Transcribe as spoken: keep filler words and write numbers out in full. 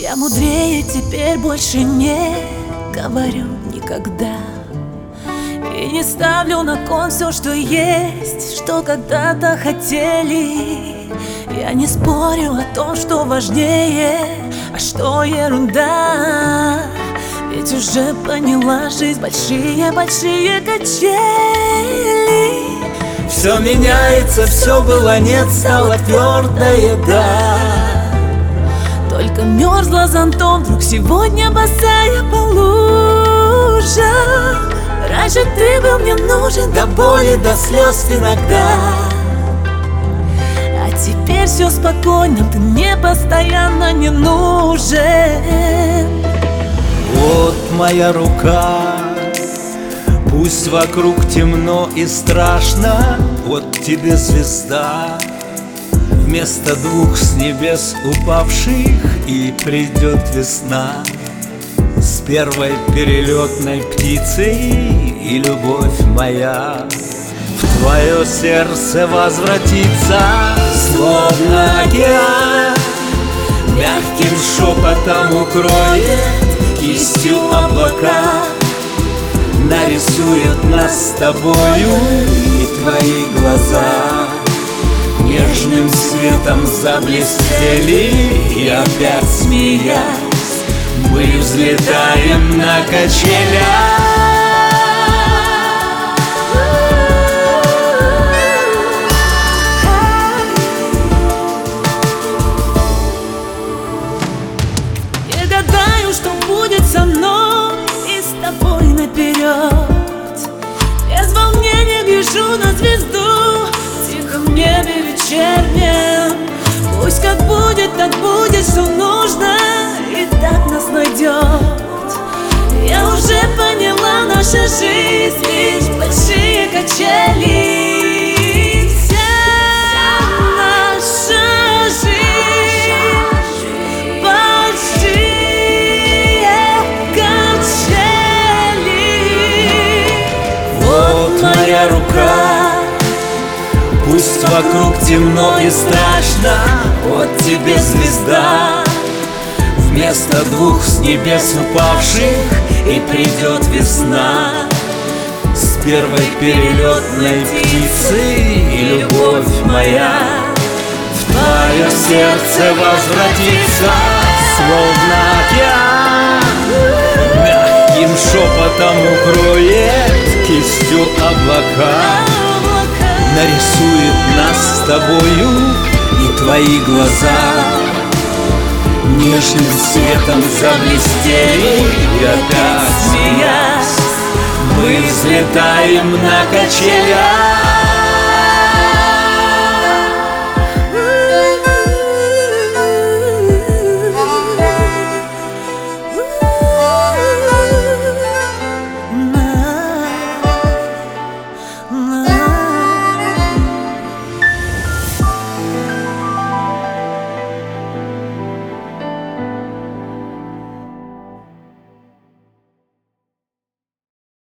Я мудрее теперь больше не говорю никогда. И не ставлю на кон все, что есть, что когда-то хотели. Я не спорю о том, что важнее, а что ерунда. Ведь уже поняла, жизнь большие-большие качели. Все меняется, все было нет, стало твердое да. Только мерзла зонтом, вдруг сегодня босая по лужам. Раньше ты был мне нужен до боли, до слез иногда. А теперь все спокойно, ты мне постоянно не нужен. Вот моя рука, пусть вокруг темно и страшно, вот тебе звезда. Вместо двух с небес упавших и придет весна. С первой перелетной птицей и любовь моя в твое сердце возвратится, словно океан. Мягким шепотом укроет кистью облака, нарисует нас с тобою и твои глаза. Нежным светом заблестели, и опять смеясь мы взлетаем на качелях. Я гадаю, что будет со мной и с тобой наперед. Без волнения гляжу на звезду в тихом небе вечернем. Пусть как будет, так будет, что нужно, и так нас найдет. Я уже поняла, наша жизнь лишь большие качели. Вся наша жизнь большие качели. Вот моя рука, пусть вокруг темно и страшно, вот тебе звезда. Вместо двух с небес упавших и придет весна. С первой перелетной птицей и любовь моя в твое сердце возвратится, словно океан. Мягким шепотом укроет кистью облака, нарисует нас с тобою и твои глаза. Нежным светом заблестели, и опять смеясь мы взлетаем на качелях.